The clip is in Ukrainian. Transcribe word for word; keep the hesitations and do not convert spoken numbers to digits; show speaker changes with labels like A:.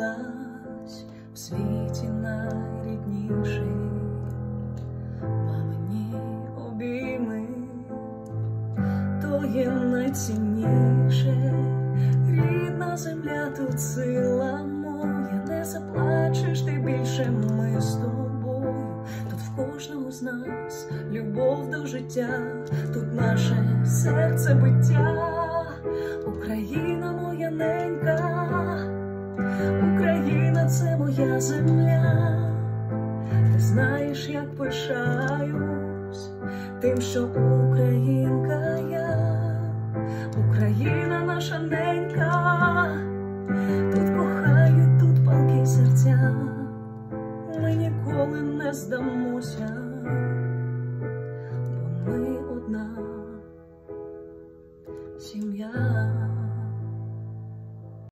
A: нас в світі найрідніший. Мамині обійми, то є найцінніше. Рідна земля, тут сила моя, не заплачеш ти більше, ми з тобою. Тут в кожного з нас любов до життя, тут наше серце биття. Україна моя ненька, Україна — це моя земля. Ти знаєш, як пишаюсь тим, що українка я. Україна наша ненька,